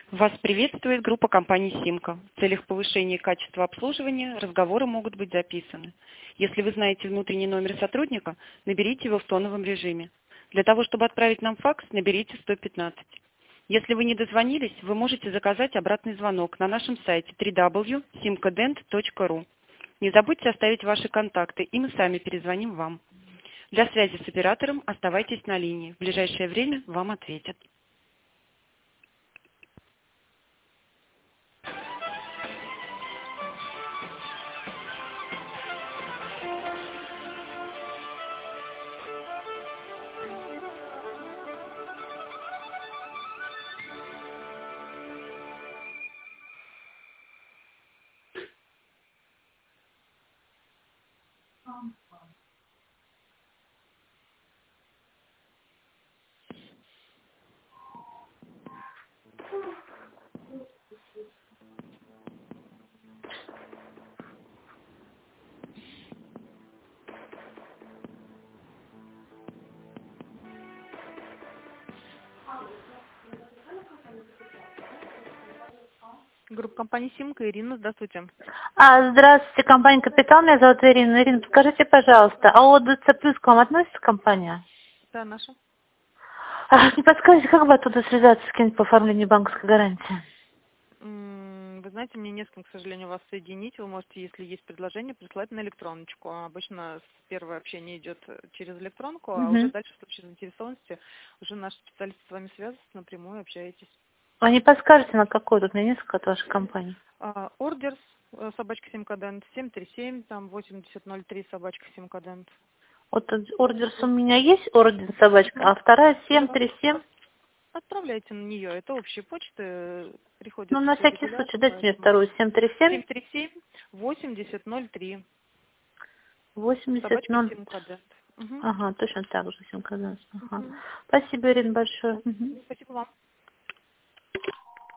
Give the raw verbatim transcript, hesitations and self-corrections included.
Вас приветствует группа компании «Симка». В целях повышения качества обслуживания разговоры могут быть записаны. Если вы знаете внутренний номер сотрудника, наберите его в тоновом режиме. Для того, чтобы отправить нам факс, наберите сто пятнадцать. Если вы не дозвонились, вы можете заказать обратный звонок на нашем сайте дабл ю дабл ю дабл ю точка симкадент точка ру. Не забудьте оставить ваши контакты, и мы сами перезвоним вам. Для связи с оператором оставайтесь на линии. В ближайшее время вам ответят. Группа компании «Симка», Ирина, здравствуйте. А, здравствуйте, компания «Капитал», меня зовут Ирина. Ирина, скажите, пожалуйста, а ОДЦ плюс к вам относится компания? Да, наша. А, не подскажете, как бы оттуда связаться с кем-нибудь по оформлению банковской гарантии? М, Вы знаете, мне не с кем, к сожалению, вас соединить. Вы можете, если есть предложение, прислать на электроночку. А Обычно первое общение идет через электронку, а уже Угу. дальше в случае заинтересованности уже наш специалист с вами связывается, напрямую общаетесь. А не подскажете, на какой тут? У меня несколько от вашей компании. А, Ордерс, э, собачка Симкадент, семь три семь, там восемьдесят ноль три, собачка Симкадент. Вот ордерс у меня есть, орден собачка, а вторая семь Да. три семь. Отправляйте на нее. Это общие почты, э, приходят Ну, на все всякий регулярно, случай, дайте мне поэтому вторую, семь три семь, семь три семь восемьдесят ноль три. восемьдесят Собачка ноль. Симкадент. Угу. Ага, точно так же, семь Ага. Угу. Спасибо, Ирина, большое. Мгм. Спасибо вам.